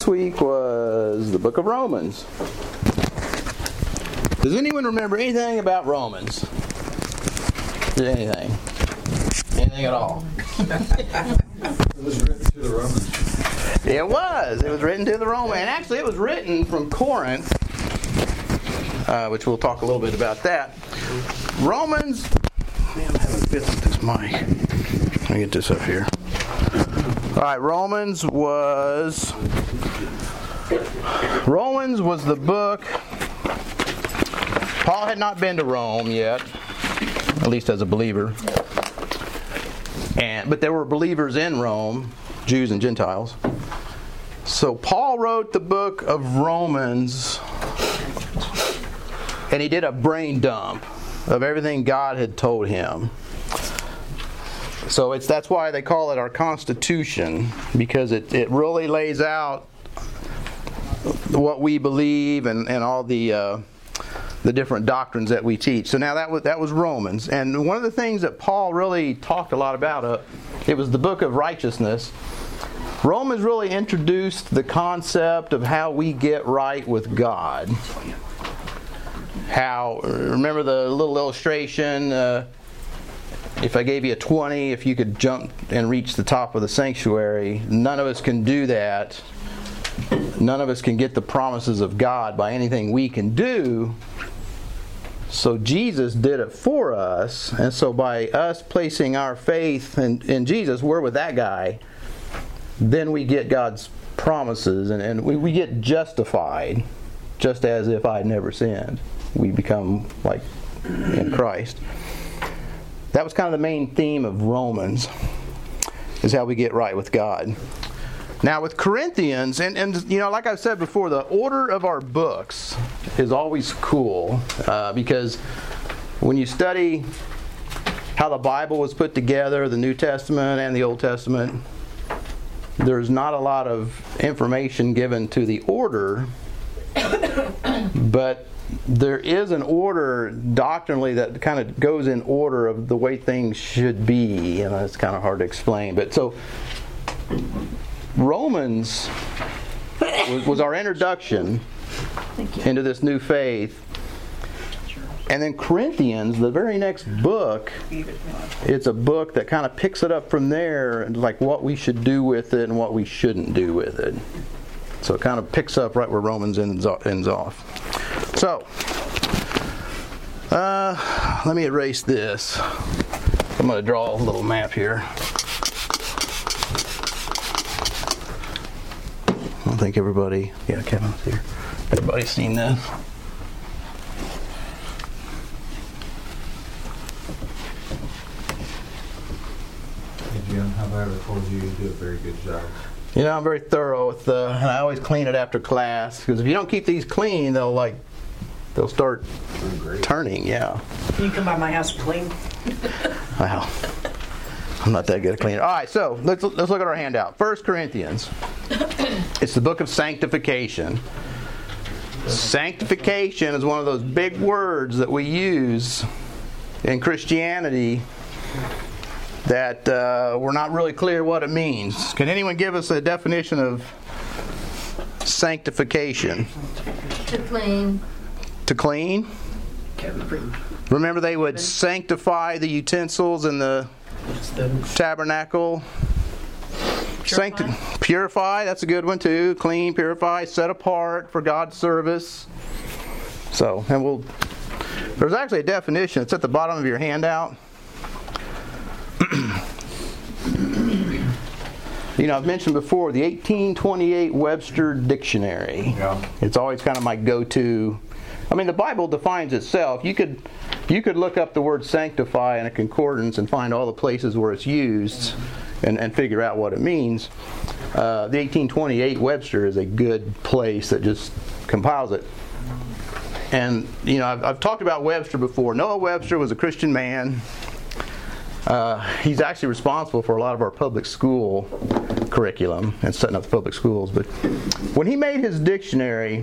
week was the book of Romans. Does anyone remember anything about Romans? Anything? Anything at all? It was written to the Romans. It was. It was written to the Romans. And actually it was written from Corinth, which we'll talk a little bit about that. Romans... Man, I'm having fits with this mic. Let me get this up here. All right, Romans was the book. Paul had not been to Rome yet, at least as a believer. But there were believers in Rome, Jews and Gentiles. So Paul wrote the book of Romans, and he did a brain dump of everything God had told him. So that's why they call it our Constitution, because it really lays out what we believe and all the different doctrines that we teach. So now that was Romans. And one of the things that Paul really talked a lot about, it was the book of righteousness. Romans really introduced the concept of how we get right with God. Remember the little illustration, if I gave you a 20, if you could jump and reach the top of the sanctuary, none of us can do that. None of us can get the promises of God by anything we can do. So Jesus did it for us, and so by us placing our faith in Jesus, we're with that guy, then we get God's promises, and we get justified, just as if I'd never sinned. We become like in Christ. That was kind of the main theme of Romans, is how we get right with God. Now with Corinthians, and like I've said before, the order of our books is always cool, because when you study how the Bible was put together, the New Testament and the Old Testament, there's not a lot of information given to the order, but there is an order doctrinally that kind of goes in order of the way things should be. It's kind of hard to explain. But so Romans was our introduction into this new faith. And then Corinthians, the very next book, it's a book that kind of picks it up from there, like what we should do with it and what we shouldn't do with it. So it kind of picks up right where Romans ends off. So, let me erase this. I'm going to draw a little map here. I don't think everybody... Yeah, Kevin's here. Everybody's seen this. Jim, how about I told you do a very good job? I'm very thorough with and I always clean it after class, because if you don't keep these clean, they'll start turning. Yeah. Can you come by my house and clean? Wow. I'm not that good at cleaning. All right, so let's look at our handout. 1 Corinthians. It's the book of sanctification. Sanctification is one of those big words that we use in Christianity that we're not really clear what it means. Can anyone give us a definition of sanctification? To clean. To clean? Remember, they would sanctify the utensils in the tabernacle. Purify, that's a good one too. Clean, purify, set apart for God's service. So, there's actually a definition. It's at the bottom of your handout. I've mentioned before the 1828 Webster Dictionary. Yeah. It's always kind of my go-to. The Bible defines itself. You could look up the word sanctify in a concordance and find all the places where it's used and figure out what it means. The 1828 Webster is a good place that just compiles it. And, I've talked about Webster before. Noah Webster was a Christian man. He's actually responsible for a lot of our public school curriculum and setting up the public schools. But when he made his dictionary,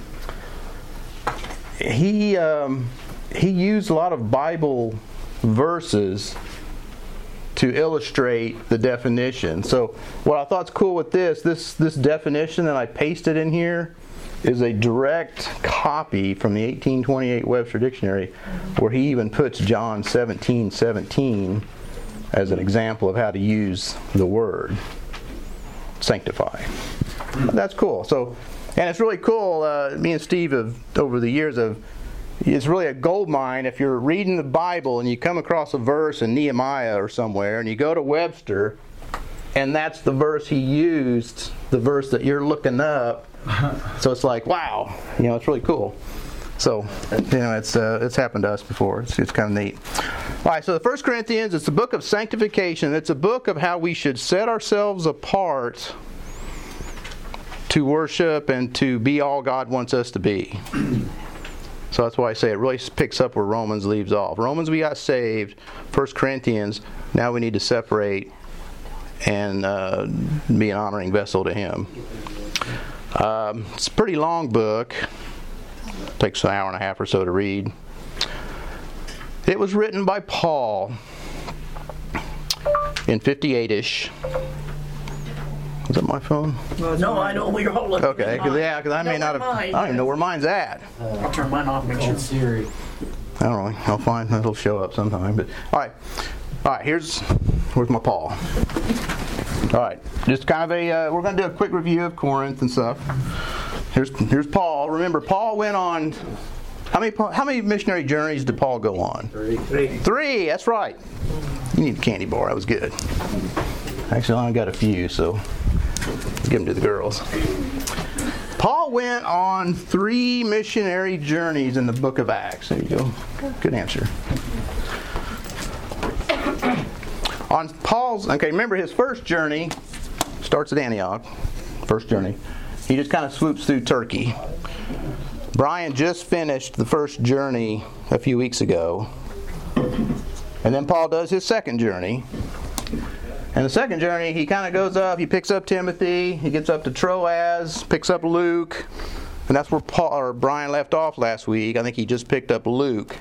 he used a lot of Bible verses to illustrate the definition. So what I thought's cool with this definition that I pasted in here is a direct copy from the 1828 Webster Dictionary, where he even puts John 17:17 as an example of how to use the word sanctify. That's cool. So, and it's really cool. Me and Steve have, over the years, it's really a gold mine if you're reading the Bible and you come across a verse in Nehemiah or somewhere, and you go to Webster, and that's the verse he used, the verse that you're looking up. So it's like, wow, it's really cool. So, it's happened to us before. It's kind of neat. All right, so the 1 Corinthians, it's a book of sanctification. It's a book of how we should set ourselves apart to worship and to be all God wants us to be. So that's why I say it really picks up where Romans leaves off. Romans, we got saved. 1 Corinthians, now we need to separate and be an honoring vessel to Him. It's a pretty long book. It takes an hour and a half or so to read. It was written by Paul in 58-ish. Is that my phone? No, I know where you're holding. Okay, because I may not have. I don't even know where mine's at. I'll turn mine off. Make sure. Siri. I don't know. I'll find it'll show up sometime. But all right. Where's my Paul? All right, just kind of we're going to do a quick review of Corinth and stuff. Here's Paul. Remember, Paul went on. How many missionary journeys did Paul go on? 3. That's right. You need a candy bar. That was good. Actually, I only got a few, so give them to the girls. Paul went on 3 missionary journeys in the book of Acts. There you go. Good answer. On Paul's, remember his first journey starts at Antioch. First journey. He just kind of swoops through Turkey. Brian just finished the first journey a few weeks ago. And then Paul does his second journey. And the second journey, he kind of goes up, he picks up Timothy, he gets up to Troas, picks up Luke. And that's where Brian left off last week. I think he just picked up Luke.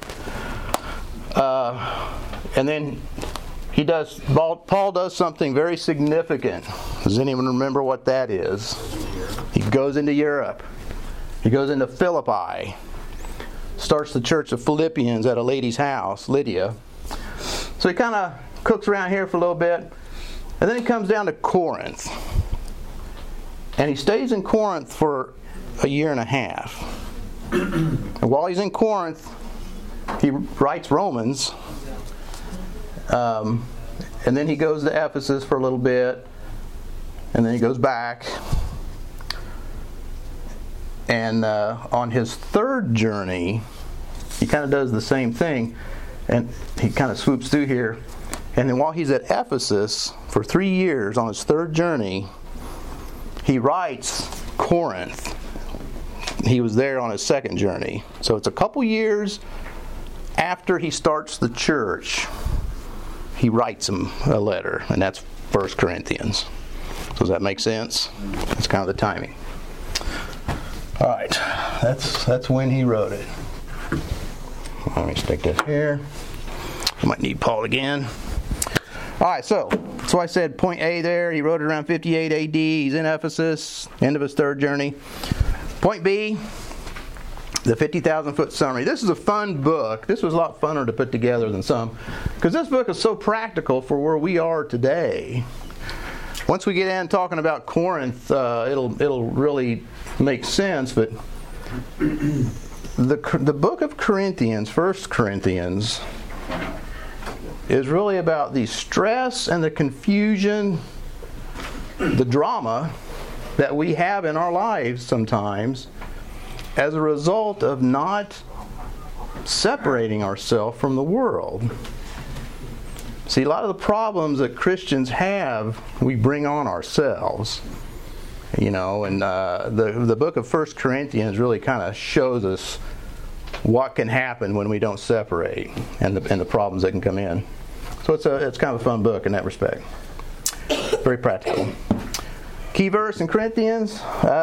And then Paul does something very significant. Does anyone remember what that is? He goes into Europe. He goes into Philippi. Starts the church of Philippians at a lady's house, Lydia. So he kind of cooks around here for a little bit. And then he comes down to Corinth. And he stays in Corinth for a year and a half. And while he's in Corinth, he writes Romans. And then he goes to Ephesus for a little bit. And then he goes back. And on his third journey, he kind of does the same thing. And he kind of swoops through here. And then while he's at Ephesus for 3 years on his third journey, he writes Corinth. He was there on his second journey. So it's a couple years after he starts the church, he writes him a letter. And that's 1 Corinthians. So does that make sense? That's kind of the timing. All right. That's when he wrote it. Let me stick this here. I might need Paul again. All right, so I said point A there. He wrote it around 58 AD. He's in Ephesus, end of his third journey. Point B, the 50,000-foot summary. This is a fun book. This was a lot funner to put together than some, because this book is so practical for where we are today. Once we get in talking about Corinth, it'll really make sense. But the book of Corinthians, 1 Corinthians, is really about the stress and the confusion, the drama that we have in our lives sometimes as a result of not separating ourselves from the world. See, a lot of the problems that Christians have, we bring on ourselves. And the book of 1 Corinthians really kind of shows us what can happen when we don't separate and the problems that can come in. So it's kind of a fun book in that respect. Very practical. Key verse in Corinthians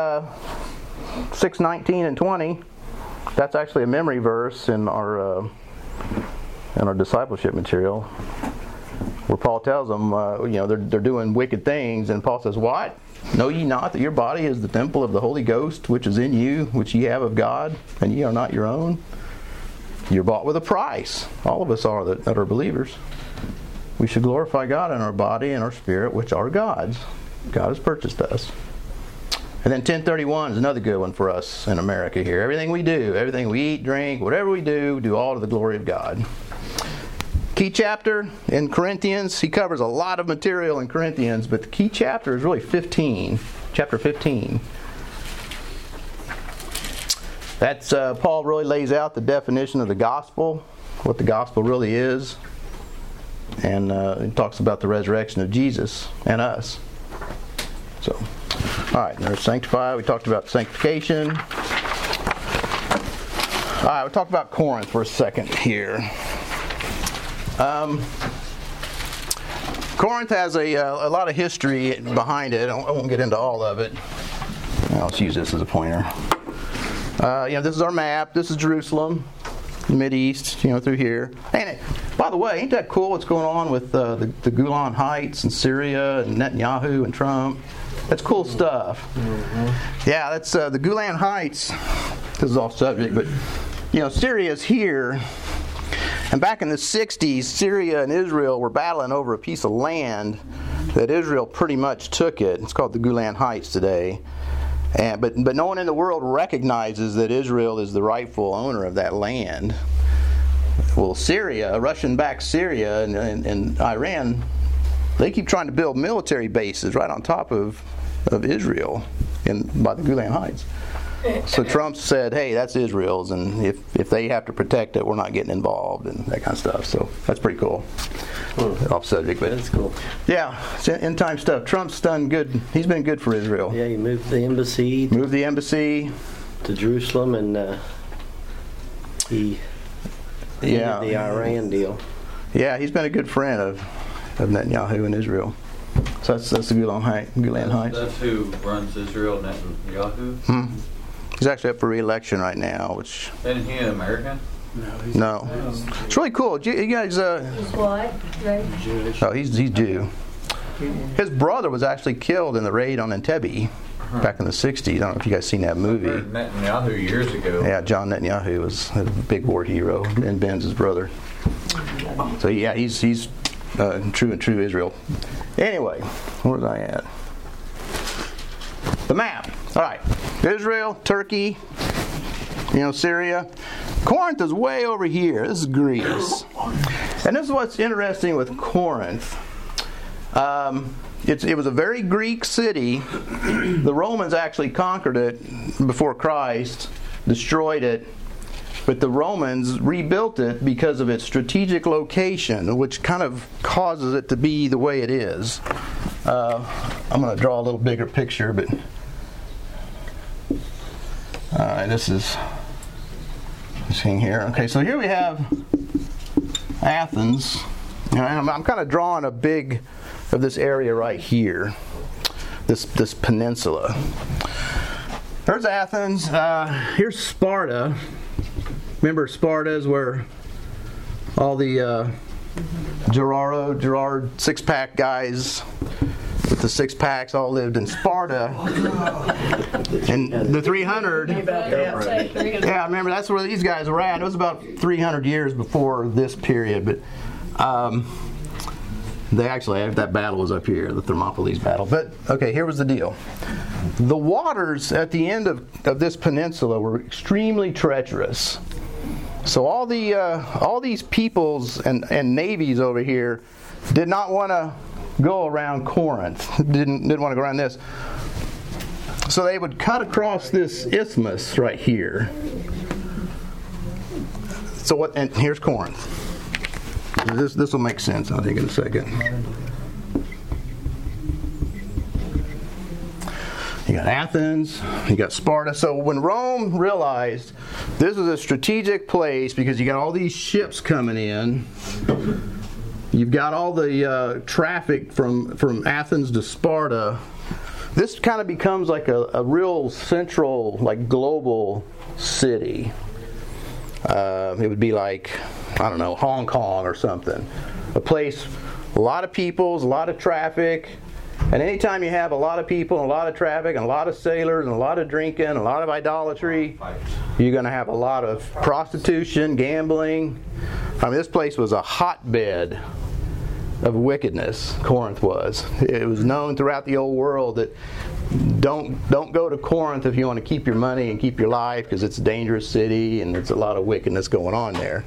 6:19 and 20. That's actually a memory verse in our discipleship material. where Paul tells them, they're doing wicked things, and Paul says, "What? Know ye not that your body is the temple of the Holy Ghost, which is in you, which ye have of God, and ye are not your own? You're bought with a price." All of us are that are believers. We should glorify God in our body and our spirit, which are God's. God has purchased us. And then 1031 is another good one for us in America here. Everything we do, everything we eat, drink, whatever we do all to the glory of God. Key chapter in Corinthians. He covers a lot of material in Corinthians, but the key chapter is really 15. Chapter 15. That's Paul really lays out the definition of the gospel, what the gospel really is. And he talks about the resurrection of Jesus and us. So, all right, there's sanctify. We talked about sanctification. All right, we'll talk about Corinth for a second here. Corinth has a lot of history behind it. I won't get into all of it. I'll just use this as a pointer. This is our map. This is Jerusalem, the Mideast, through here. And by the way, ain't that cool what's going on with the Golan Heights and Syria and Netanyahu and Trump? That's cool stuff. Mm-hmm. Yeah, that's the Golan Heights. This is off subject, but Syria's here. And back in the 60s, Syria and Israel were battling over a piece of land that Israel pretty much took it. It's called the Golan Heights today. But no one in the world recognizes that Israel is the rightful owner of that land. Well, Syria, Russian-backed Syria and Iran, they keep trying to build military bases right on top of Israel by the Golan Heights. So Trump said, hey, that's Israel's, and if they have to protect it, we're not getting involved, and that kind of stuff. So that's pretty cool. Off subject, but that's cool. Yeah, it's end time stuff. Trump's done good. He's been good for Israel. Yeah, he moved the embassy. To Jerusalem, and he ended the Iran deal. Yeah, he's been a good friend of Netanyahu and Israel. So that's the Golan Heights. That's who runs Israel, Netanyahu? He's actually up for re-election right now, which... Isn't he an American? No. It's really cool. You guys... He's white, right? Jewish. Oh, he's Jew. His brother was actually killed in the raid on Entebbe back in the 60s. I don't know if you guys seen that movie. I heard Netanyahu years ago. Yeah, John Netanyahu was a big war hero, and Ben's his brother. So yeah, he's true Israel. Anyway, where was I at? The map. All right. Israel, Turkey, Syria. Corinth is way over here. This is Greece. And this is what's interesting with Corinth. It was a very Greek city. The Romans actually conquered it before Christ, destroyed it. But the Romans rebuilt it because of its strategic location, which kind of causes it to be the way it is. I'm going to draw a little bigger picture, but this is this thing here. Okay, so here we have Athens. I'm kind of drawing a big of this area right here, this peninsula. There's Athens. Here's Sparta. Remember, Sparta is where all the Gerard six-pack guys with the six-packs all lived in Sparta. And the 300... Yeah, remember, that's where these guys were at. It was about 300 years before this period, but they actually, that battle was up here, the Thermopylae battle. But, okay, here was the deal. The waters at the end of this peninsula were extremely treacherous. So all these peoples and navies over here did not want to go around Corinth. Didn't want to go around this. So they would cut across this isthmus right here. And here's Corinth. This will make sense, I think, in a second. You got Athens, you got Sparta. So when Rome realized this is a strategic place because you got all these ships coming in, you've got all the traffic from Athens to Sparta, this kind of becomes like a real central, like global city. It would be like, I don't know, Hong Kong or something. A place A lot of peoples, a lot of traffic. And anytime you have a lot of people and a lot of traffic and a lot of sailors and a lot of drinking and a lot of idolatry, you're going to have a lot of prostitution, gambling. I mean, this place was a hotbed of wickedness. Corinth was. It was known throughout the old world that don't go to Corinth if you want to keep your money and keep your life, because it's a dangerous city and there's a lot of wickedness going on there.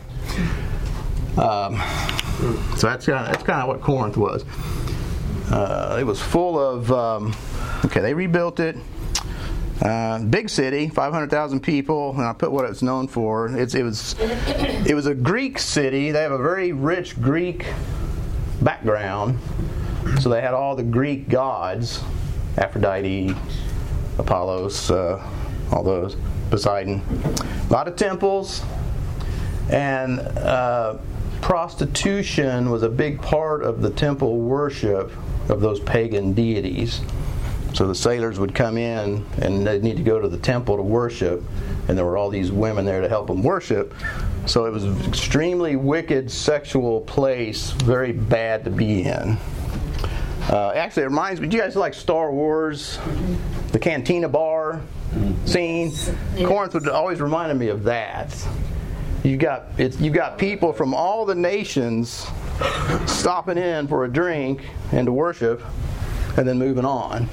So that's kind of what Corinth was. It was full of. They rebuilt it. Big city, 500,000 people, and I put what it's known for. It was a Greek city. They have a very rich Greek background, so they had all the Greek gods, Aphrodite, Apollos, all those, Poseidon. A lot of temples, and prostitution was a big part of the temple worship of those pagan deities. So the sailors would come in and they'd need to go to the temple to worship, and there were all these women there to help them worship. So it was an extremely wicked sexual place, very bad to be in. Actually, it reminds me, do you guys like Star Wars? The Cantina Bar scene? Yeah. Corinth would always remind me of that. You've got people from all the nations stopping in for a drink and to worship and then moving on.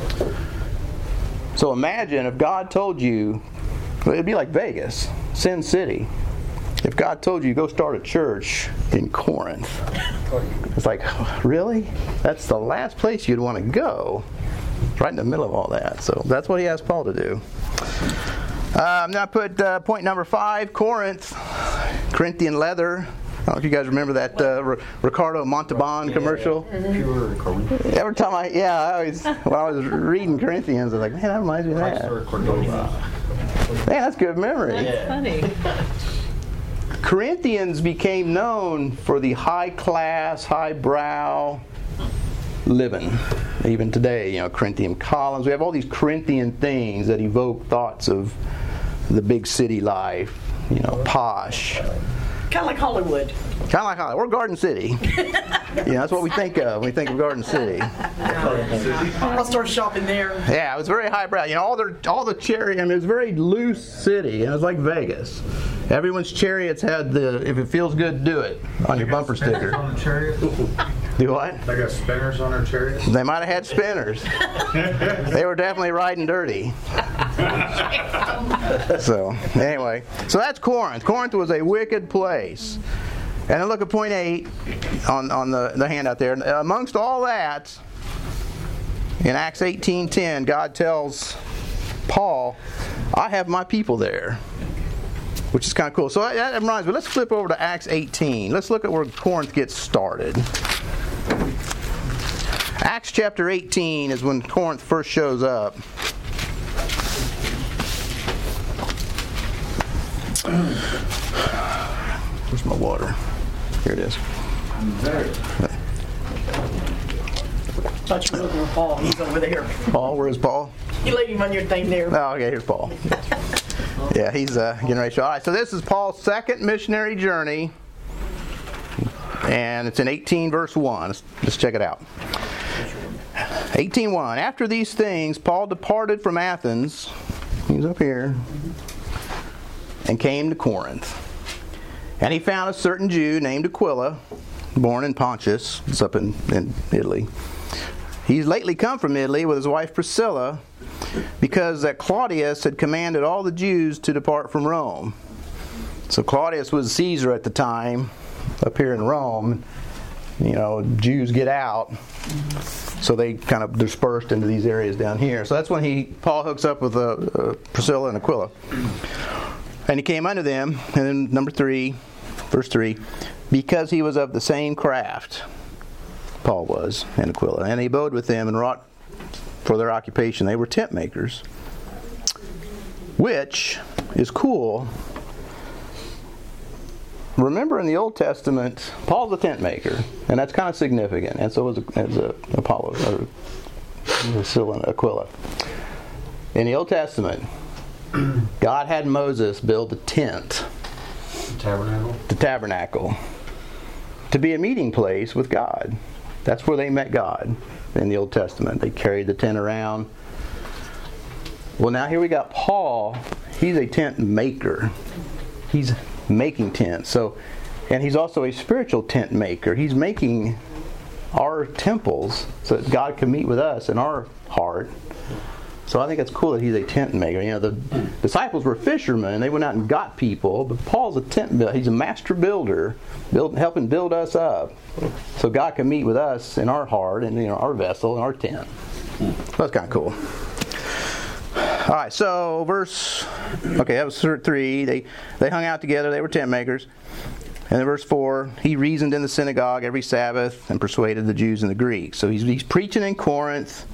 So imagine if God told you, it'd be like Vegas, Sin City. If God told you go start a church in Corinth, it's like, really? That's the last place you'd want to go. Right in the middle of all that. So that's what he asked Paul to do. Now I put point number 5, Corinth, Corinthian leather. I don't know if you guys remember that Ricardo Montalban commercial. Pure Corinthian. Every time when I was reading Corinthians, I was like, man, that reminds me of that. Man, that's good memory. That's funny. Corinthians became known for the high-class, high-brow living. Even today, Corinthian columns. We have all these Corinthian things that evoke thoughts of the big city life, posh. Kind of like Hollywood. Or Garden City. That's what we think of when we think of Garden City. I'll start shopping there. Yeah, it was very highbrow. All the chariot. It was a very loose city, and it was like Vegas. Everyone's chariots had the "if it feels good, do it" on your bumper sticker. On the chariot? Do what? They got spinners on their chariots? They might have had spinners. They were definitely riding dirty. So, anyway. So that's Corinth. Corinth was a wicked place. And then look at point 8 on the handout there. Amongst all that, in Acts 18:10, God tells Paul, I have my people there. Which is kind of cool. So that reminds me, let's flip over to Acts 18. Let's look at where Corinth gets started. Acts chapter 18 is when Corinth first shows up. Where's my water? Here it is. Thought you were looking for Paul. He's over there. Paul, where's Paul? You leave him on your thing there. Oh, okay, here's Paul. Yeah, he's getting ready to show. All right, so this is Paul's second missionary journey, and it's in 18 verse 1. Let's check it out. 18:1. After these things, Paul departed from Athens. He's up here. And came to Corinth. And he found a certain Jew named Aquila, born in Pontus. It's up in Italy. He's lately come from Italy with his wife Priscilla, because that Claudius had commanded all the Jews to depart from Rome. So Claudius was Caesar at the time, up here in Rome. Jews get out, so they kind of dispersed into these areas down here. So that's when Paul hooks up with Priscilla and Aquila. And he came unto them, and then number 3, verse 3, because he was of the same craft, Paul was, and Aquila. And he abode with them and wrought for their occupation. They were tent makers, which is cool. Remember, in the Old Testament, Paul's a tent maker, and that's kind of significant. And so was Apollo, or Priscilla and Aquila. In the Old Testament, God had Moses build a tent, The tabernacle? the tabernacle, to be a meeting place with God. That's where they met God in the Old Testament. They carried the tent around. Well, now here we got Paul. He's a tent maker. He's making tents. So, and he's also a spiritual tent maker. He's making our temples so that God can meet with us in our heart. So I think it's cool that he's a tent maker. You know, the disciples were fishermen. They went out and got people. But Paul's a tent builder. He's a master builder, helping build us up so God can meet with us in our heart and our vessel and our tent. That's kind of cool. All right, so that was 3. They hung out together. They were tent makers. And in verse 4, he reasoned in the synagogue every Sabbath and persuaded the Jews and the Greeks. So he's preaching in Corinth.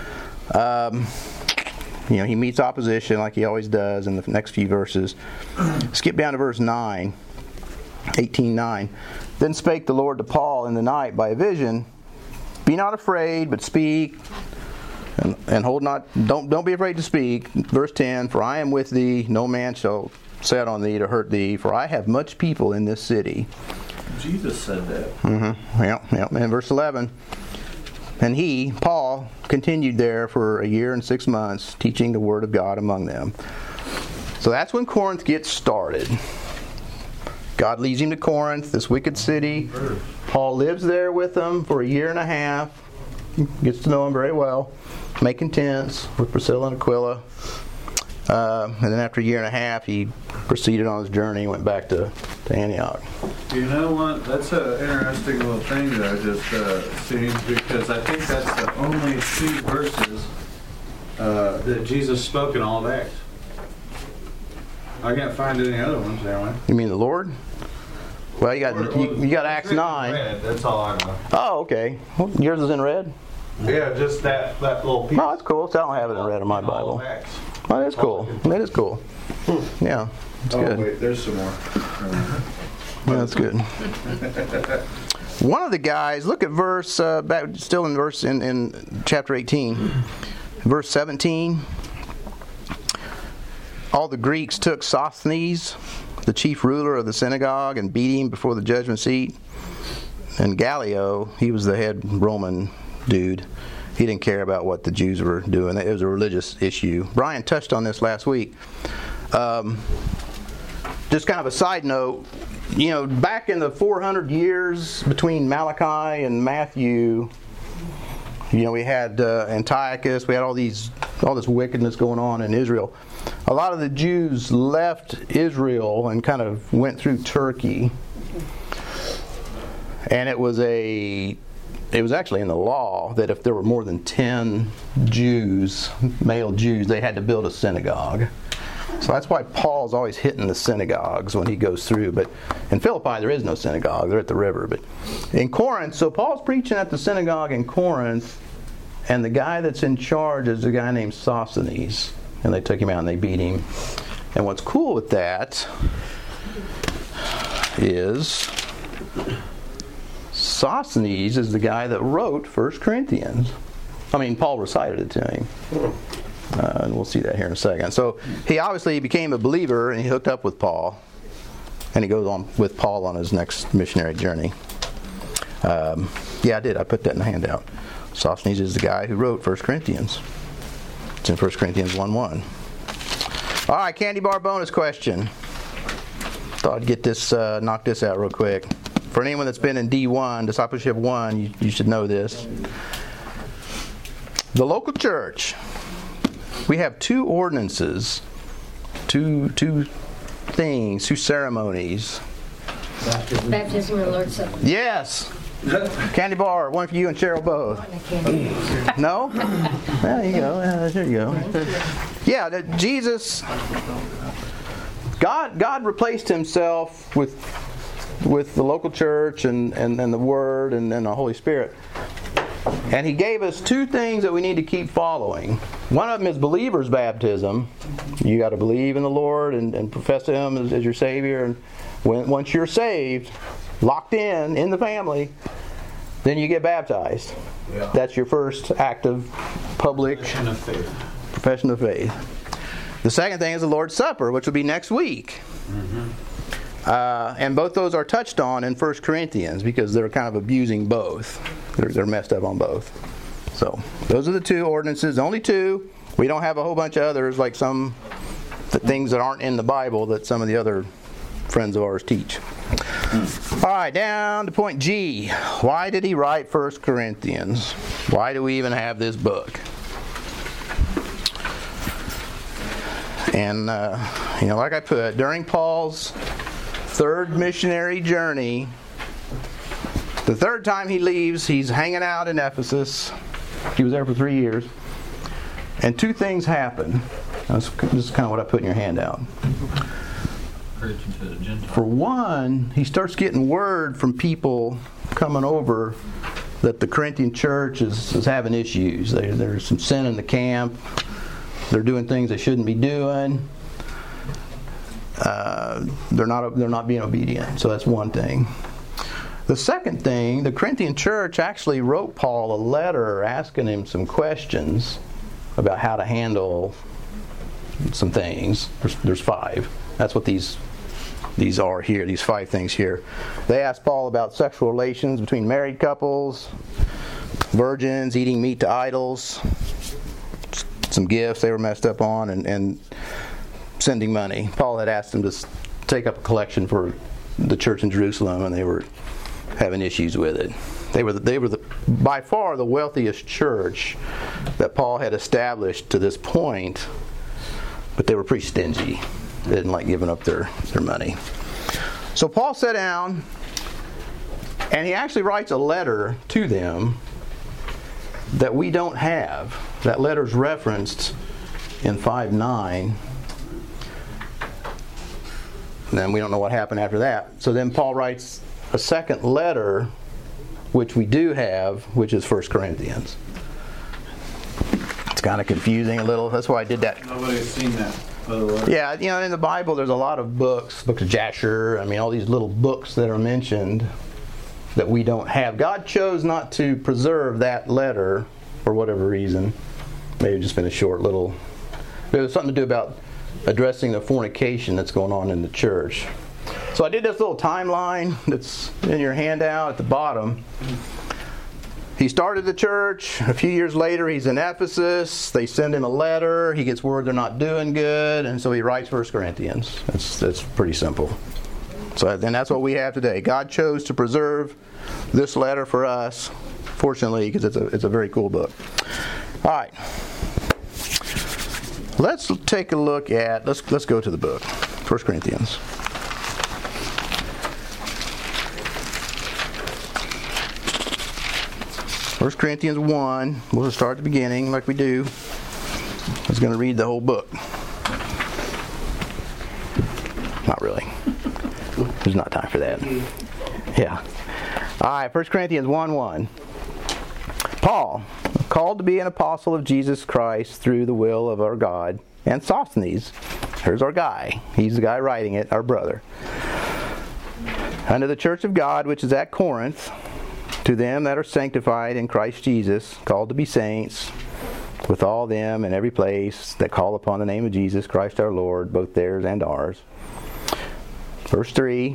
He meets opposition like he always does in the next few verses. Skip down to verse 9, 18:9. Then spake the Lord to Paul in the night by a vision, be not afraid, but speak, and hold not. Don't be afraid to speak. Verse 10. For I am with thee; no man shall set on thee to hurt thee. For I have much people in this city. Jesus said that. Mm-hmm. Yeah. And verse 11. And he, Paul, continued there for 1 year and 6 months, teaching the word of God among them. So that's when Corinth gets started. God leads him to Corinth, this wicked city. Paul lives there with them for 1.5 years. Gets to know him very well. Making tents with Priscilla and Aquila. And then after 1.5 years, he proceeded on his journey and went back to Antioch. You know what? That's an interesting little thing that I just seen, because I think that's the only 2 verses that Jesus spoke in all of Acts. I can't find any other ones there. You mean the Lord? Well, you got Acts 9. Red, that's all I know. Oh, okay. Well, yours is in red? Yeah, just that little piece. Oh, that's cool. So I don't have it in red in my Bible. Oh, that's cool. That is cool. Yeah, it's good. Wait, there's some more. Yeah, that's good. One of the guys, look at verse, back still in verse in chapter 18, verse 17. All the Greeks took Sosthenes, the chief ruler of the synagogue, and beat him before the judgment seat. And Gallio, he was the head Roman dude. He didn't care about what the Jews were doing. It was a religious issue. Brian touched on this last week. Just kind of a side note, back in the 400 years between Malachi and Matthew, we had Antiochus, we had all this wickedness going on in Israel. A lot of the Jews left Israel and kind of went through Turkey. And it was actually in the law that if there were more than 10 Jews, male Jews, they had to build a synagogue. So that's why Paul's always hitting the synagogues when he goes through. But in Philippi, there is no synagogue. They're at the river. But in Corinth, so Paul's preaching at the synagogue in Corinth, and the guy that's in charge is a guy named Sosthenes. And they took him out and they beat him. And what's cool with that is Sosthenes is the guy that wrote 1 Corinthians. Paul recited it to him. And we'll see that here in a second. So he obviously became a believer and he hooked up with Paul. And he goes on with Paul on his next missionary journey. Yeah, I did. I put that in the handout. Sosthenes is the guy who wrote 1 Corinthians. It's in 1 Corinthians 1:1. All right, candy bar bonus question. Thought I'd get this, knock this out real quick. For anyone that's been in D1, Discipleship 1, you should know this. The local church, we have 2 ordinances, two things, 2 ceremonies. Baptism and Lord's Supper. Yes. Candy bar, one for you and Cheryl both. No? There you go. There you go. Yeah, Jesus, God replaced himself with the local church and the Word and then the Holy Spirit. And he gave us 2 things that we need to keep following. One of them is believer's baptism. You got to believe in the Lord and profess Him as your Savior. And once you're saved, locked in the family, then you get baptized. Yeah. That's your first act of public profession of faith. The second thing is the Lord's Supper, which will be next week. Mm-hmm. And both those are touched on in 1 Corinthians because they're kind of abusing both. They're messed up on both. So those are the two ordinances, only two. We don't have a whole bunch of others like some things that aren't in the Bible that some of the other friends of ours teach. All right, down to point G. Why did he write 1 Corinthians? Why do we even have this book? And, like I put, during Paul's third missionary journey, the third time he leaves, he's hanging out in Ephesus. He was there for 3 years. And two things happen. This is kind of what I put in your handout. For one, he starts getting word from people coming over that the Corinthian church is having issues. There's some sin in the camp. They're doing things they shouldn't be doing. They're not being obedient. So that's one thing. The second thing, the Corinthian church actually wrote Paul a letter asking him some questions about how to handle some things. There's 5. That's what these are here, these 5 things here. They asked Paul about sexual relations between married couples, virgins, eating meat to idols, some gifts they were messed up on, and sending money. Paul had asked them to take up a collection for the church in Jerusalem, and they were having issues with it. They were by far the wealthiest church that Paul had established to this point, but they were pretty stingy. They didn't like giving up their money. So Paul sat down, and he actually writes a letter to them that we don't have. That letter's referenced in 5:9. And then we don't know what happened after that. So then Paul writes a second letter, which we do have, which is 1 Corinthians. It's kind of confusing a little. That's why I did that. Nobody's seen that. Yeah, in the Bible there's a lot of books of Jasher, all these little books that are mentioned that we don't have. God chose not to preserve that letter for whatever reason. Maybe it's just been a short little... It was something to do about addressing the fornication that's going on in the church. So I did this little timeline that's in your handout at the bottom. He started the church. A few years later, he's in Ephesus. They send him a letter. He gets word they're not doing good, and so he writes 1 Corinthians. That's pretty simple. So then that's what we have today. God chose to preserve this letter for us, fortunately, because it's a very cool book. All right. Let's take a look at, let's go to the book, 1 Corinthians. First Corinthians 1, we'll just start at the beginning like we do. I was going to read the whole book. Not really. There's not time for that. Yeah. All right, 1 Corinthians 1:1. Paul, called to be an apostle of Jesus Christ through the will of our God, and Sosthenes, here's our guy. He's the guy writing it, our brother. Unto the church of God which is at Corinth, to them that are sanctified in Christ Jesus, called to be saints, with all them in every place that call upon the name of Jesus Christ our Lord, both theirs and ours. Verse 3.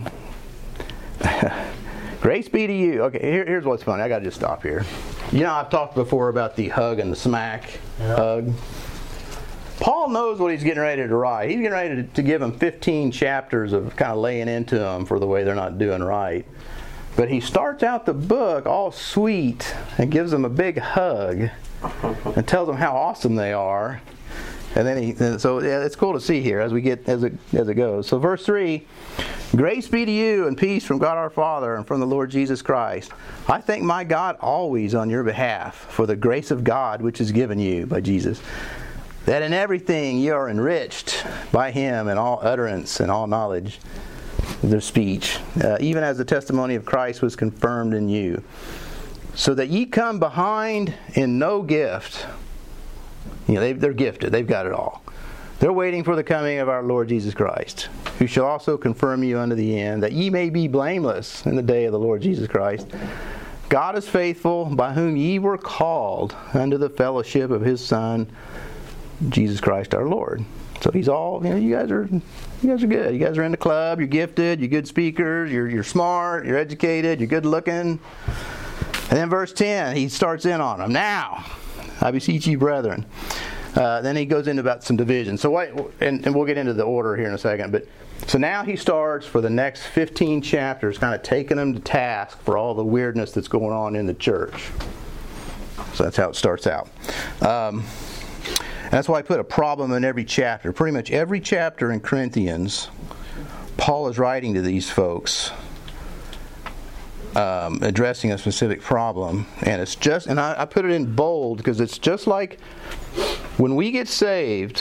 Grace be to you. Okay, here's what's funny. I got to just stop here. I've talked before about the hug and the smack hug. Paul knows what he's getting ready to write. He's getting ready to give them 15 chapters of kind of laying into them for the way they're not doing right. But he starts out the book all sweet and gives them a big hug and tells them how awesome they are. And then so it's cool to see here as it goes. So verse 3, grace be to you and peace from God our Father and from the Lord Jesus Christ. I thank my God always on your behalf for the grace of God which is given you by Jesus, that in everything you are enriched by him in all utterance and all knowledge of their speech, even as the testimony of Christ was confirmed in you, so that ye come behind in no gift. They're gifted. They've got it all. They're waiting for the coming of our Lord Jesus Christ, who shall also confirm you unto the end, that ye may be blameless in the day of the Lord Jesus Christ. God is faithful, by whom ye were called unto the fellowship of his Son, Jesus Christ our Lord. So he's all, you guys are good. You guys are in the club. You're gifted. You're good speakers. You're smart. You're educated. You're good looking. And then verse 10, he starts in on them. Now, I beseech you, brethren. Then he goes into about some division. So and we'll get into the order here in a second. But so now he starts for the next 15 chapters, kind of taking them to task for all the weirdness that's going on in the church. So that's how it starts out. And that's why I put a problem in every chapter. Pretty much every chapter in Corinthians, Paul is writing to these folks, addressing a specific problem. And it's just, and I put it in bold because it's just like when we get saved.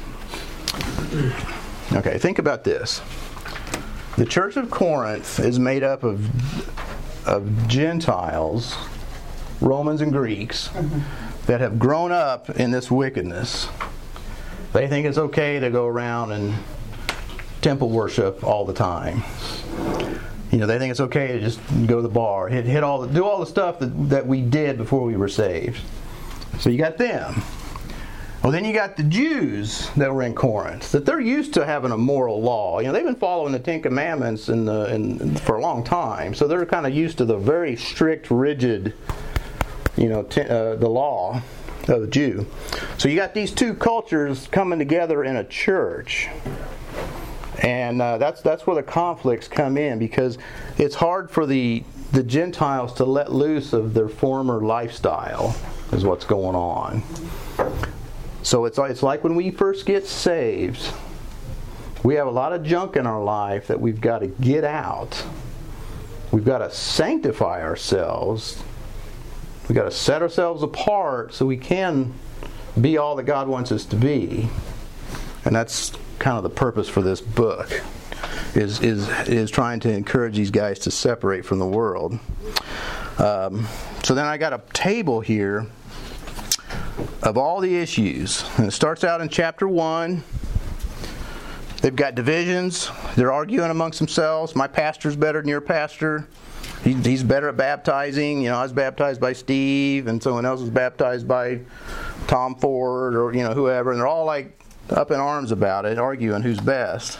Okay, think about this. The Church of Corinth is made up of Gentiles, Romans and Greeks, that have grown up in this wickedness. They think it's okay to go around and temple worship all the time. You know, they think it's okay to just go to the bar, do all the stuff that we did before we were saved. So you got them. Well, then you got the Jews that were in Corinth, that they're used to having a moral law. You know, they've been following the Ten Commandments for a long time, so they're kind of used to the very strict, rigid, the law of the Jew. So you got these two cultures coming together in a church. And that's where the conflicts come in, because it's hard for the Gentiles to let loose of their former lifestyle, is what's going on. So it's like when we first get saved, we have a lot of junk in our life that we've got to get out. We've got to sanctify ourselves. We've got to set ourselves apart so we can be all that God wants us to be. And that's kind of the purpose for this book, is trying to encourage these guys to separate from the world. So then I got a table here of all the issues. And it starts out in chapter 1. They've got divisions. They're arguing amongst themselves. My pastor's better than your pastor. He's better at baptizing. You know, I was baptized by Steve, and someone else was baptized by Tom Ford, or whoever. And they're all like up in arms about it, arguing who's best.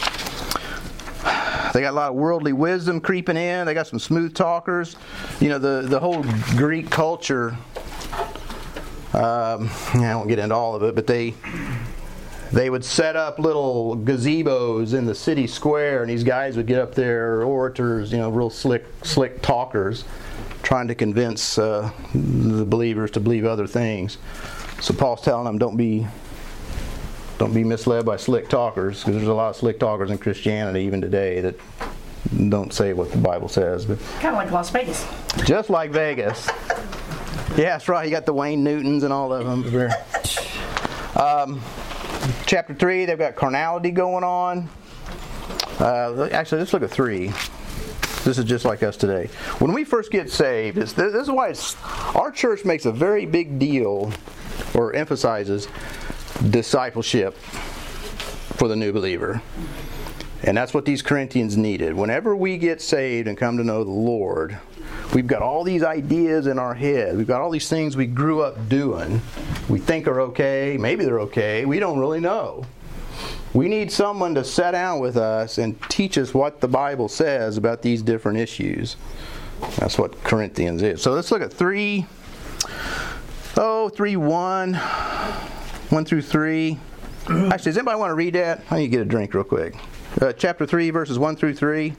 They got a lot of worldly wisdom creeping in. They got some smooth talkers. The whole Greek culture. I won't get into all of it, but they would set up little gazebos in the city square, and these guys would get up there, orators, real slick talkers, trying to convince the believers to believe other things. So Paul's telling them, don't be misled by slick talkers, because there's a lot of slick talkers in Christianity even today that don't say what the Bible says. But kind of like Las Vegas. Just like Vegas. Yeah, that's right. You got the Wayne Newtons and all of them. Chapter 3, they've got carnality going on. Actually, let's look at 3. This is just like us today. When we first get saved, this is why our church makes a very big deal, or emphasizes, discipleship for the new believer. And that's what these Corinthians needed. Whenever we get saved and come to know the Lord, we've got all these ideas in our head. We've got all these things we grew up doing. We think are okay. Maybe they're okay. We don't really know. We need someone to sit down with us and teach us what the Bible says about these different issues. That's what Corinthians is. So let's look at 3, 1 through 3. Actually, does anybody want to read that? I need to get a drink real quick. Chapter 3, verses 1 through 3.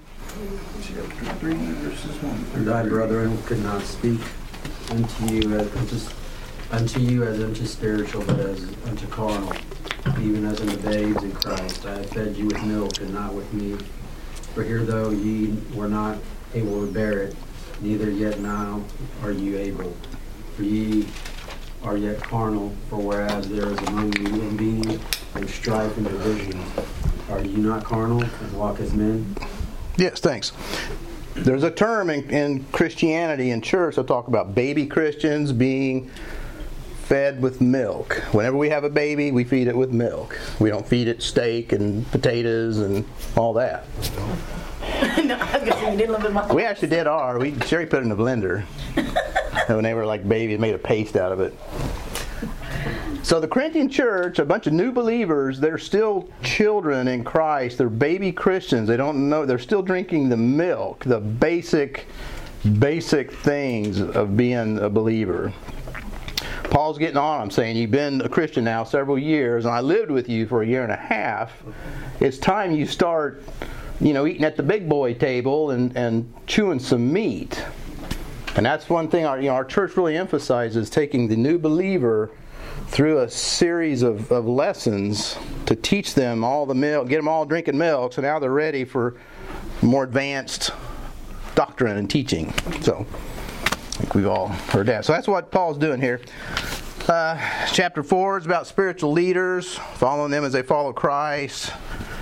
And I, brethren, could not speak unto you as unto spiritual, but as unto carnal, even as unto babes in Christ. I have fed you with milk and not with meat. For hitherto ye were not able to bear it, neither yet now are you able. For ye are yet carnal, for whereas there is among you envy and strife and division, are you not carnal and walk as men? Yes, thanks. There's a term in Christianity and church that talk about baby Christians being fed with milk. Whenever we have a baby, we feed it with milk. We don't feed it steak and potatoes and all that. No, I was going to say you did a little bit more. We actually did Sherry put it in the blender. And when they were like babies, made a paste out of it. So the Corinthian church, a bunch of new believers, they're still children in Christ. They're baby Christians. They don't know. They're still drinking the milk, the basic basic things of being a believer. Paul's getting on. I'm saying, you've been a Christian now several years, and I lived with you for a year and a half. It's time you start, eating at the big boy table and chewing some meat. And that's one thing our church really emphasizes, taking the new believer through a series of lessons to teach them all the milk, get them all drinking milk, so now they're ready for more advanced doctrine and teaching. So I think we've all heard that. So that's what Paul's doing here. Chapter 4 is about spiritual leaders, following them as they follow Christ.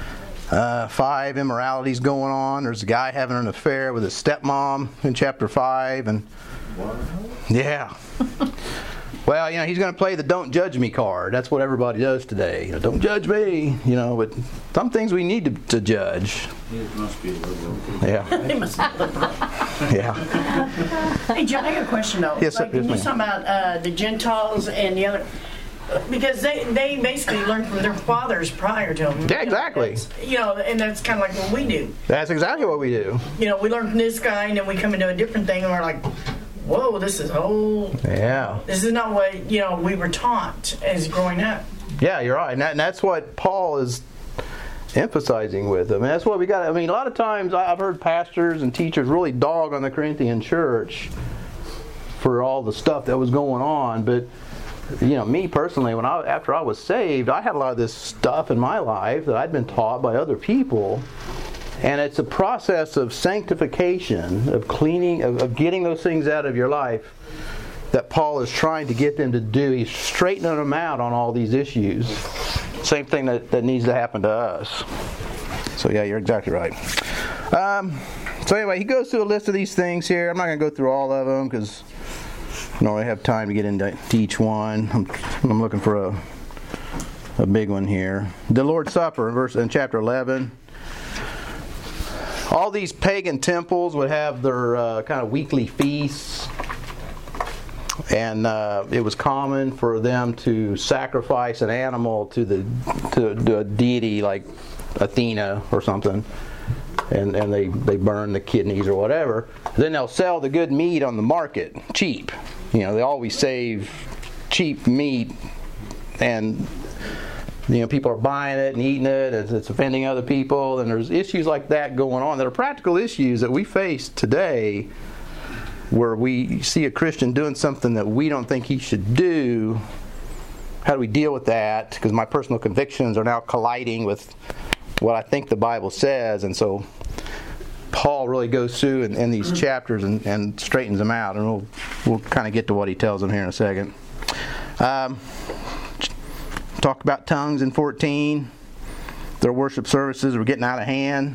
5 immoralities going on. There's a guy having an affair with his stepmom in chapter 5, and yeah. Well, he's going to play the "Don't judge me" card. That's what everybody does today. Don't judge me. But some things we need to judge. It must be a liberal. Yeah. They must be liberal. Yeah. Hey, John, I got a question though. Yes, like yes, when you're talking about the Gentiles and the other, because they basically learned from their fathers prior to them. Yeah, exactly. And that's kind of like what we do. That's exactly what we do. We learn from this guy, and then we come into a different thing, and we're like, whoa, this is Yeah. This is not what we were taught as growing up. Yeah, you're right, and that's what Paul is emphasizing with them. And that's what we got. A lot of times I've heard pastors and teachers really dog on the Corinthian church for all the stuff that was going on, but me personally, after I was saved, I had a lot of this stuff in my life that I'd been taught by other people. And it's a process of sanctification, of cleaning, of getting those things out of your life that Paul is trying to get them to do. He's straightening them out on all these issues. Same thing that needs to happen to us. So yeah, you're exactly right. So anyway, he goes through a list of these things here. I'm not going to go through all of them because I don't really have time to get into each one. I'm looking for a big one here. The Lord's Supper in chapter 11. All these pagan temples would have their kind of weekly feasts, and it was common for them to sacrifice an animal to a deity like Athena or something, and they burn the kidneys or whatever. Then they'll sell the good meat on the market cheap. They always save cheap meat, and people are buying it and eating it, and it's offending other people, and there's issues like that going on that are practical issues that we face today where we see a Christian doing something that we don't think he should do. How do we deal with that? Because my personal convictions are now colliding with what I think the Bible says, and so Paul really goes through in these chapters and straightens them out, and we'll kind of get to what he tells them here in a second. Talked about tongues in 14. Their worship services were getting out of hand.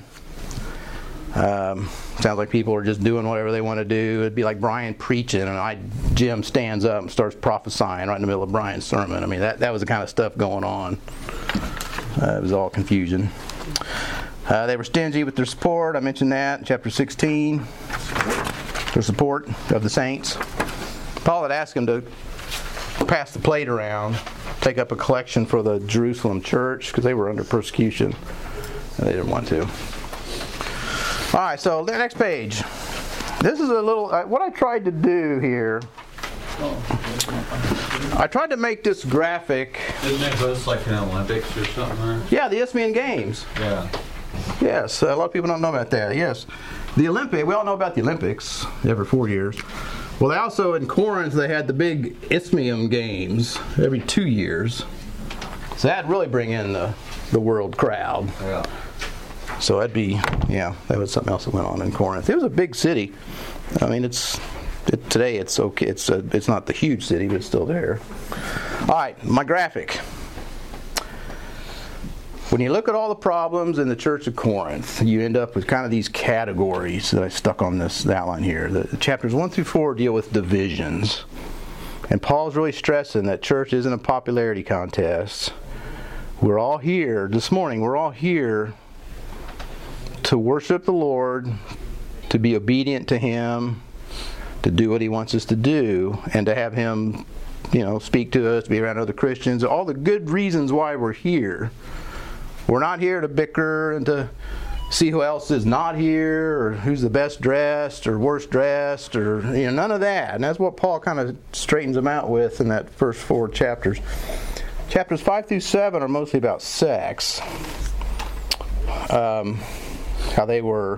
Sounds like people are just doing whatever they want to do. It'd be like Brian preaching, and Jim stands up and starts prophesying right in the middle of Brian's sermon. That was the kind of stuff going on. It was all confusion. They were stingy with their support. I mentioned that in chapter 16. Their support of the saints. Paul had asked them to pass the plate around, take up a collection for the Jerusalem church because they were under persecution. And they didn't want to. All right, so the next page. This is a little, what I tried to do here, I tried to make this graphic. Didn't they host like an Olympics or something? Right? Yeah, the Isthmian Games. Yeah. Yes, a lot of people don't know about that. Yes. The Olympic, we all know about the Olympics every 4 years. Well, they also, in Corinth, they had the big Isthmian Games every 2 years. So that'd really bring in the world crowd. Yeah. So that'd be, that was something else that went on in Corinth. It was a big city. Today it's okay. It's not the huge city, but it's still there. All right, my graphic. When you look at all the problems in the church of Corinth, you end up with kind of these categories that I stuck on this outline here. The chapters 1 through 4 deal with divisions. And Paul's really stressing that church isn't a popularity contest. We're all here, this morning, we're all here to worship the Lord, to be obedient to Him, to do what He wants us to do, and to have Him, speak to us, be around other Christians, all the good reasons why we're here. We're not here to bicker and to see who else is not here, or who's the best dressed or worst dressed, or none of that. And that's what Paul kind of straightens them out with in that first 4 chapters. Chapters 5 through 7 are mostly about sex. How they were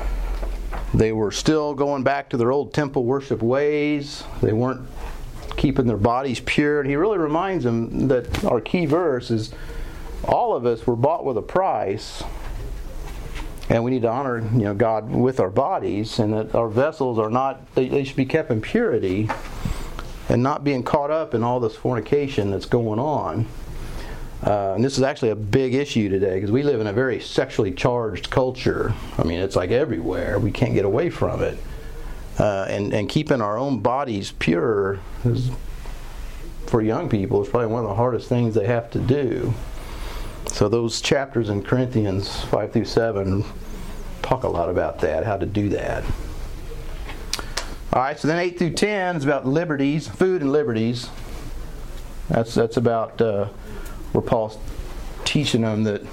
still going back to their old temple worship ways. They weren't keeping their bodies pure. And he really reminds them that our key verse is, all of us were bought with a price, and we need to honor God with our bodies, and that our vessels are not, they should be kept in purity and not being caught up in all this fornication that's going on. And this is actually a big issue today, because we live in a very sexually charged culture. I mean, it's like everywhere. We can't get away from it. And keeping our own bodies pure for young people is probably one of the hardest things they have to do. So those chapters in Corinthians 5 through 7 talk a lot about that, how to do that. All right, so then 8 through 10 is about liberties, food and liberties. That's about where Paul's teaching them that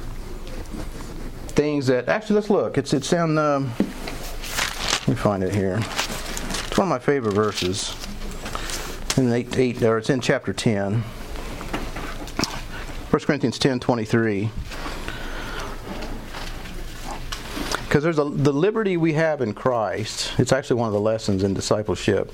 things that, actually, let's look. It's in, let me find it here. It's one of my favorite verses. It's in chapter 10. 1 Corinthians 10:23. Because there's the liberty we have in Christ. It's actually one of the lessons in discipleship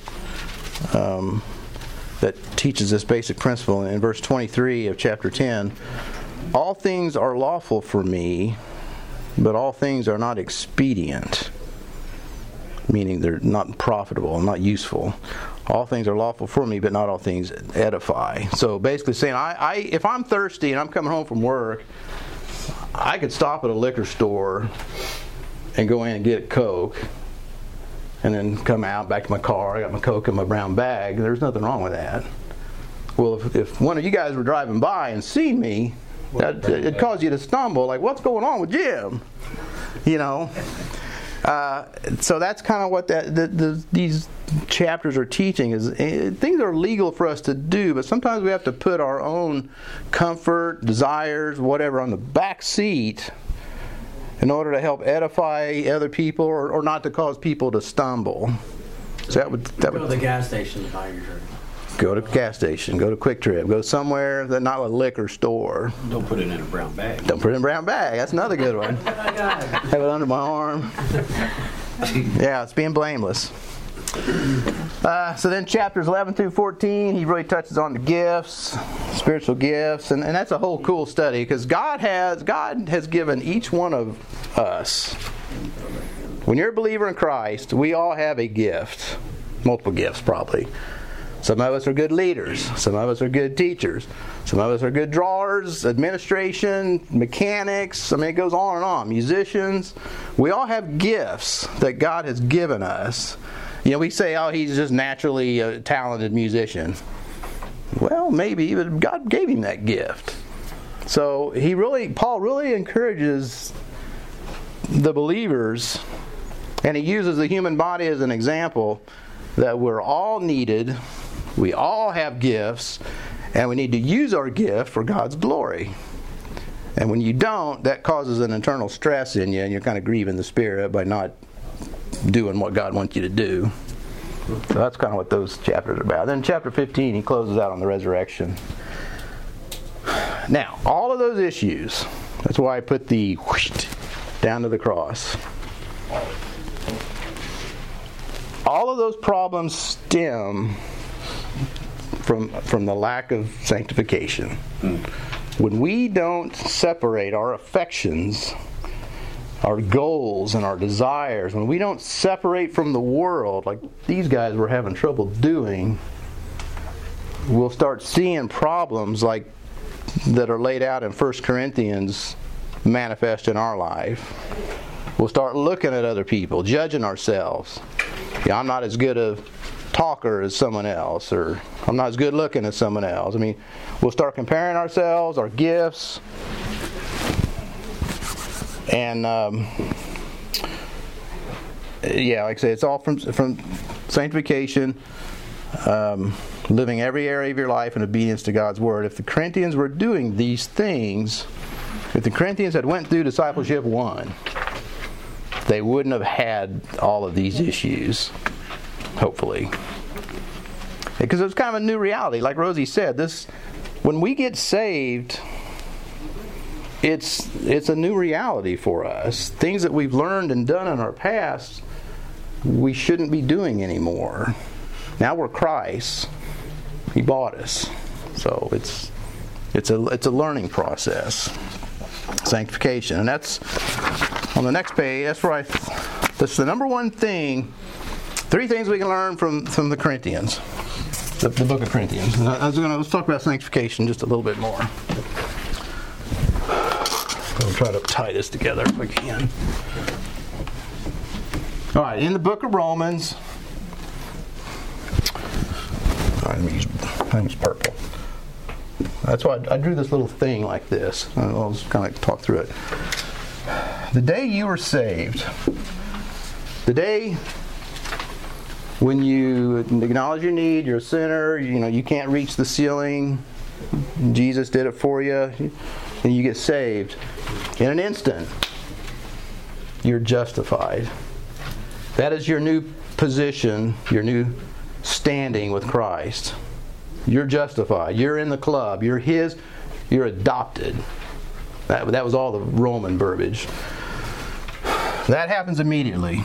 that teaches this basic principle. In verse 23 of chapter 10, all things are lawful for me, but all things are not expedient. Meaning they're not profitable, not useful. All things are lawful for me, but not all things edify. So basically saying, if I'm thirsty and I'm coming home from work, I could stop at a liquor store and go in and get a Coke, and then come out back to my car. I got my Coke in my brown bag. There's nothing wrong with that. Well, if one of you guys were driving by and seen me, it'd cause you to stumble. Like, what's going on with Jim? So that's kind of what these chapters are teaching, is things are legal for us to do, but sometimes we have to put our own comfort, desires, whatever, on the back seat in order to help edify other people, or not to cause people to stumble. So that would go to the gas station to buy your drink. Go to the gas station, go to Quick Trip, go somewhere that's not a liquor store. Don't put it in a brown bag. Don't put it in a brown bag. That's another good one. Have it under my arm. Yeah, it's being blameless. So then chapters 11 through 14, he really touches on the gifts, spiritual gifts, and that's a whole cool study, because God has given each one of us, when you're a believer in Christ, we all have a gift, multiple gifts probably. Some of us are good leaders. Some of us are good teachers. Some of us are good drawers, administration, mechanics. I mean, it goes on and on. Musicians. We all have gifts that God has given us. We say, oh, he's just naturally a talented musician. Well, maybe, but God gave him that gift. So Paul really encourages the believers, and he uses the human body as an example, that we're all needed. We all have gifts, and we need to use our gift for God's glory. And when you don't, that causes an internal stress in you, and you're kind of grieving the Spirit by not doing what God wants you to do. So that's kind of what those chapters are about. Then chapter 15, he closes out on the resurrection. Now, all of those issues, that's why I put the whoosh down to the cross. All of those problems stem from the lack of sanctification. When we don't separate our affections, our goals, and our desires, when we don't separate from the world, like these guys were having trouble doing, we'll start seeing problems like that are laid out in 1 Corinthians manifest in our life. We'll start looking at other people, judging ourselves. I'm not as good a talker as someone else, or I'm not as good looking as someone else. I mean, we'll start comparing ourselves, our gifts, and like I say, it's all from sanctification, living every area of your life in obedience to God's Word. If the Corinthians were doing these things, If the Corinthians had went through discipleship 1, they wouldn't have had all of these issues, hopefully. Because it was kind of a new reality. Like Rosie said, when we get saved, it's a new reality for us. Things that we've learned and done in our past, we shouldn't be doing anymore. Now we're Christ. He bought us. So it's a learning process. Sanctification. And that's on the next page. That's the number one thing. 3 things we can learn from the Corinthians. The book of Corinthians. And let's talk about sanctification just a little bit more. I'll try to tie this together if I can. All right, in the book of Romans. All right, let me use purple. That's why I drew this little thing like this. I'll just kind of talk through it. The day you were saved, the day when you acknowledge your need, you're a sinner, you can't reach the ceiling, Jesus did it for you, and you get saved. In an instant, you're justified. That is your new position, your new standing with Christ. You're justified. You're in the club. You're His. You're adopted. That was all the Roman verbiage. That happens immediately.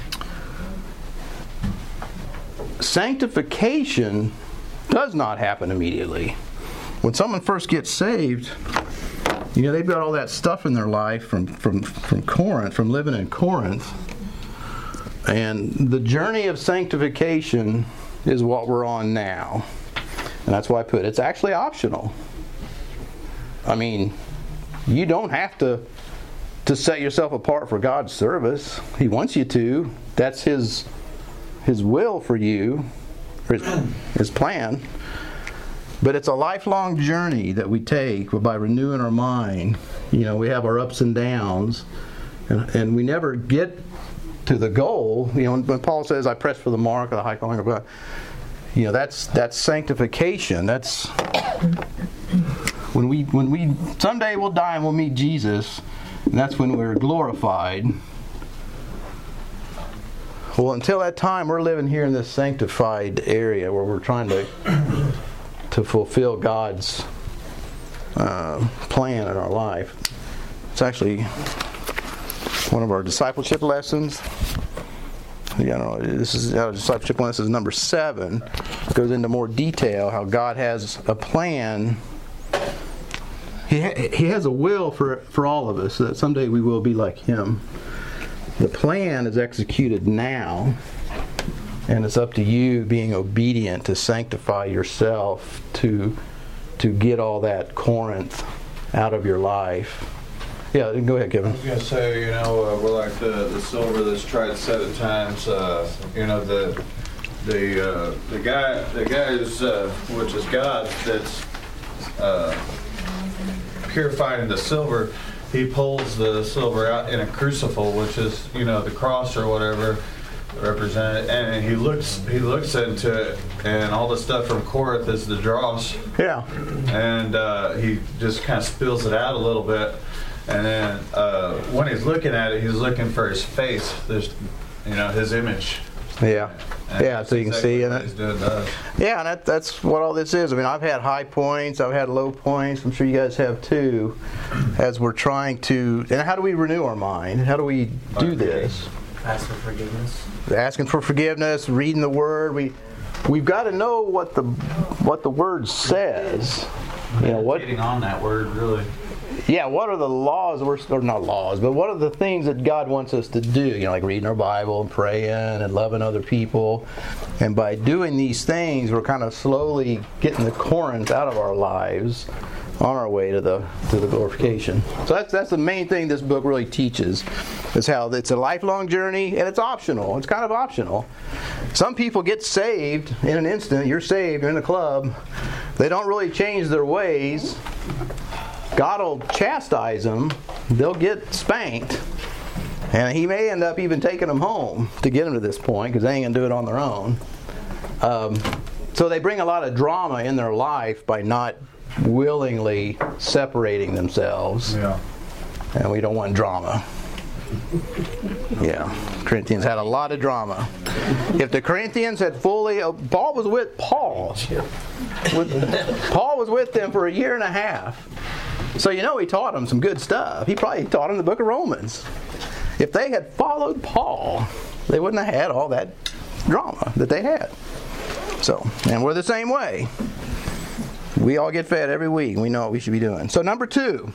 Sanctification does not happen immediately. When someone first gets saved, they've got all that stuff in their life from Corinth, from living in Corinth. And the journey of sanctification is what we're on now. And that's why I put it's actually optional. I mean, you don't have to set yourself apart for God's service. He wants you to. That's His will for you, or His plan. But it's a lifelong journey that we take by renewing our mind. We have our ups and downs, and we never get to the goal. When Paul says, "I press for the mark of the high calling of God," that's sanctification. That's when we someday we'll die and we'll meet Jesus, and that's when we're glorified. Well, until that time, we're living here in this sanctified area where we're trying to fulfill God's plan in our life. It's actually one of our discipleship lessons. This is discipleship lesson number 7. It goes into more detail how God has a plan. He has a will for all of us, so that someday we will be like Him. The plan is executed now, and it's up to you being obedient to sanctify yourself to get all that Corinth out of your life. Yeah, go ahead, Kevin. I was going to say, we're like the silver that's tried 7 times. The guy is, which is God, that's purifying the silver. He pulls the silver out in a crucible, which is, the cross or whatever represented, and he looks into it, and all the stuff from Corinth is the dross. Yeah. And he just kind of spills it out a little bit, and then when he's looking at it, he's looking for his face. There's, his image. Yeah. And so you can see in it. Yeah, and that's what all this is. I mean, I've had high points, I've had low points. I'm sure you guys have too. As we're trying to, and how do we renew our mind? How do we do this? Asking for forgiveness. Asking for forgiveness, reading the Word. We've got to know what the Word says. Meditating on that Word, really. Yeah, what are the laws, or not laws, but what are the things that God wants us to do? Like reading our Bible and praying and loving other people. And by doing these things, we're kind of slowly getting the Corinth out of our lives on our way to the glorification. So that's the main thing this book really teaches, is how it's a lifelong journey, and it's optional. It's kind of optional. Some people get saved in an instant. You're saved, you're in the club. They don't really change their ways. God will chastise them. They'll get spanked. And He may end up even taking them home to get them to this point, because they ain't going to do it on their own. So they bring a lot of drama in their life by not willingly separating themselves. Yeah. And we don't want drama. Yeah, Corinthians had a lot of drama. If the Corinthians had fully, Paul was with them for a year and a half. So he taught them some good stuff. He probably taught them the book of Romans. If they had followed Paul, they wouldn't have had all that drama that they had. So, and we're the same way. We all get fed every week. We know what we should be doing. So number 2.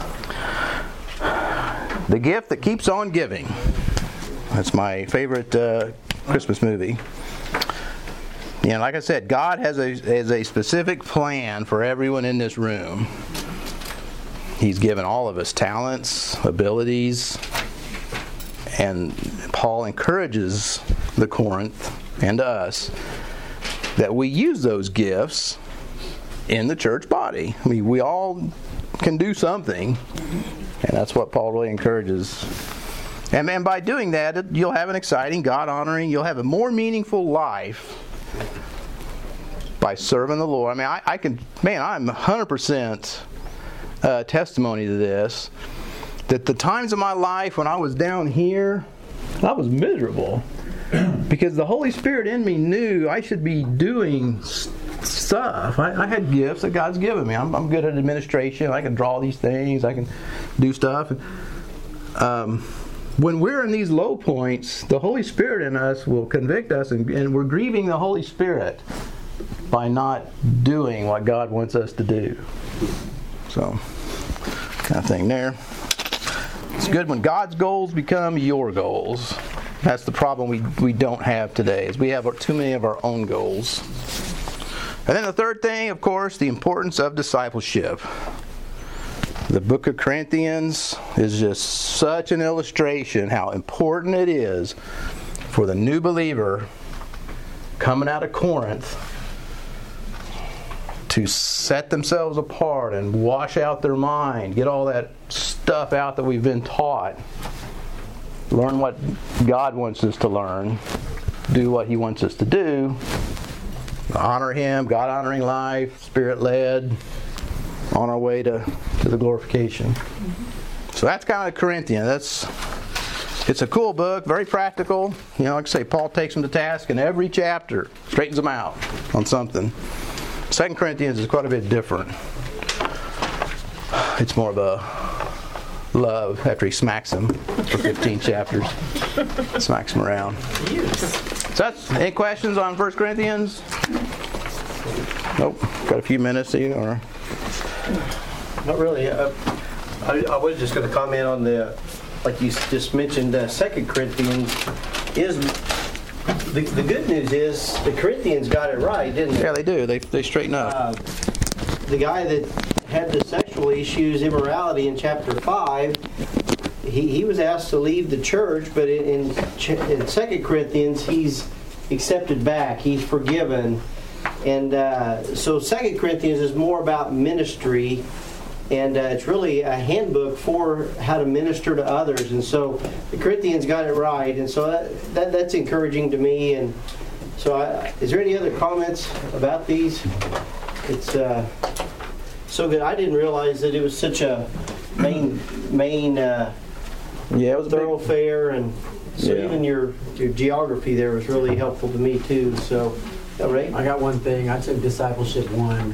The gift that keeps on giving. That's my favorite Christmas movie. Like I said, God has a specific plan for everyone in this room. He's given all of us talents, abilities, and Paul encourages the Corinth and us that we use those gifts in the church body. I mean, we all can do something. And that's what Paul really encourages. And by doing that, you'll have an exciting, God-honoring, you'll have a more meaningful life by serving the Lord. I mean, I'm 100% testimony to this, that the times of my life when I was down here, I was miserable. Because the Holy Spirit in me knew I should be doing stuff. I had gifts that God's given me. I'm good at administration. I can draw these things. I can do stuff. When we're in these low points, the Holy Spirit in us will convict us, and we're grieving the Holy Spirit by not doing what God wants us to do. So, kind of thing there. It's good when God's goals become your goals. That's the problem we don't have today, is we have too many of our own goals. And then the third thing, of course, the importance of discipleship. The book of Corinthians is just such an illustration how important it is for the new believer coming out of Corinth to set themselves apart and wash out their mind, get all that stuff out that we've been taught, learn what God wants us to learn, do what He wants us to do, honor Him, God-honoring life, Spirit-led, on our way to the glorification. So that's kind of Corinthians. It's a cool book, very practical. Like I say, Paul takes them to task in every chapter, straightens them out on something. 2 Corinthians is quite a bit different. It's more of a love after he smacks him for 15 chapters. Smacks him around. So any questions on 1 Corinthians? Nope. Got a few minutes here, or? Not really. I was just going to comment on like you just mentioned, 2 Corinthians is, the good news is the Corinthians got it right, didn't they? Yeah, they do. They straighten up. The guy that had the sexual issues, immorality in chapter 5, he was asked to leave the church, but in 2 Corinthians, he's accepted back. He's forgiven. And so 2 Corinthians is more about ministry, and it's really a handbook for how to minister to others. And so the Corinthians got it right, and so that's encouraging to me. And so is there any other comments about these? It's so good. I didn't realize that it was such a main it was thoroughfare, and so even your geography there was really helpful to me too. So, Ray? I got one thing. I took Discipleship 1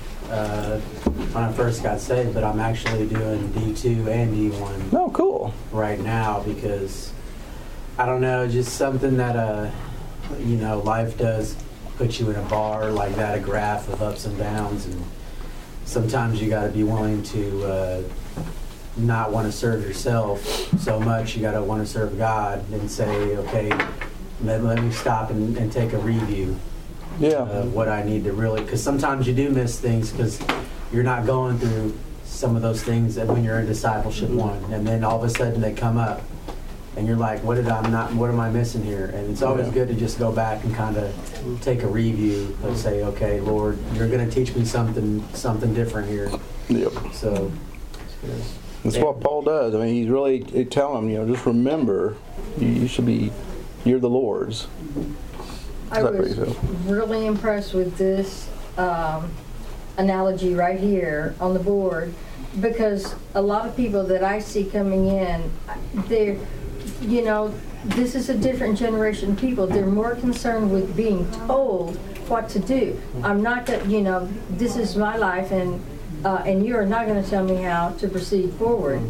when I first got saved, but I'm actually doing D2 and D1. Oh, cool. Right now, because I don't know, just something that life does put you in a bar like that, a graph of ups and downs, and sometimes you got to be willing to not want to serve yourself so much. You got to want to serve God and say, okay, let me stop and take a review. What I need to really, because sometimes you do miss things because you're not going through some of those things that when you're in Discipleship 1, and then all of a sudden they come up, and you're like, what am I missing here? And it's always good to just go back and kind of take a review and say, okay, Lord, you're going to teach me something different here. Yep. So that's what Paul does. I mean, he's really telling them, just remember, you're the Lord's. I was really impressed with this. analogy right here on the board, because a lot of people that I see coming in, they're, you know, this is a different generation of people. They're more concerned with being told what to do. I'm not going to, you know, this is my life, and you are not going to tell me how to proceed forward.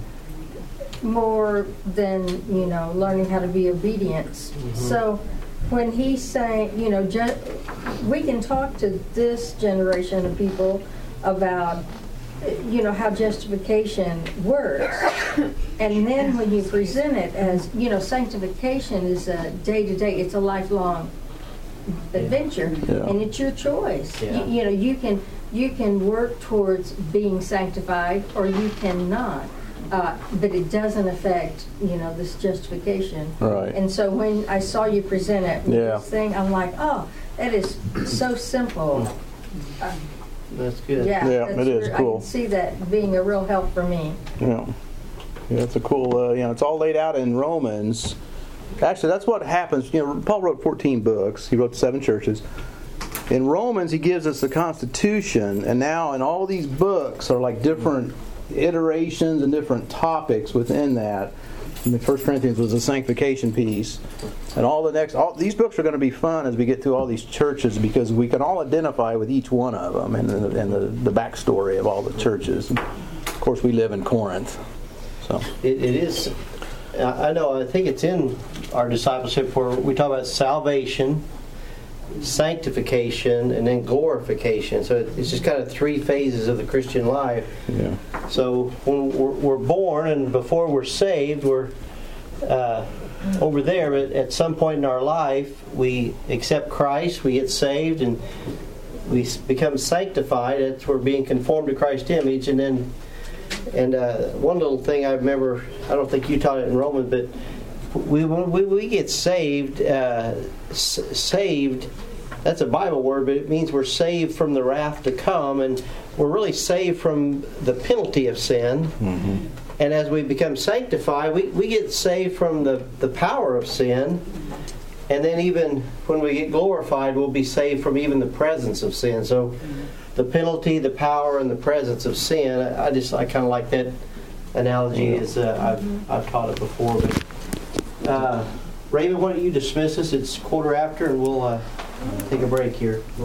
More than, you know, learning how to be obedient. So when he's saying, you know, we can talk to this generation of people about, you know, how justification works. And then when you present it as, you know, sanctification is a day-to-day, it's a lifelong adventure, and it's your choice. You know, you can work towards being sanctified, or you cannot. But it doesn't affect, you know, this justification. Right. And so when I saw you present it, this thing, I'm like, oh, that is so simple. That's good. Yeah, it is cool. I can see that being a real help for me. Yeah, it's a cool. You know, it's all laid out in Romans. Actually, that's what happens. You know, Paul wrote 14 books. He wrote 7 churches. In Romans, he gives us the Constitution, and now in all these books are like different iterations and different topics within that. And the 1 Corinthians was the sanctification piece, and all these books are going to be fun as we get through all these churches, because we can all identify with each one of them and the backstory of all the churches. Of course, we live in Corinth, so it is. I know. I think it's in our discipleship where we talk about salvation, sanctification, and then glorification. So it's just kind of 3 phases of the Christian life. yeah. So when we're born, and before we're saved, we're over there. But at some point in our life, we accept Christ, we get saved, and we become sanctified. That's we're being conformed to Christ's image. And then, one little thing I remember, I don't think you taught it in Romans, but when we get saved, saved, that's a Bible word, but it means we're saved from the wrath to come, and we're really saved from the penalty of sin. Mm-hmm. And as we become sanctified, we get saved from the power of sin. And then even when we get glorified, we'll be saved from even the presence of sin. So the penalty, the power, and the presence of sin, I kind of like that analogy. As I've taught it before. But Raven, why don't you dismiss us? It's 1:15, and we'll take a break here.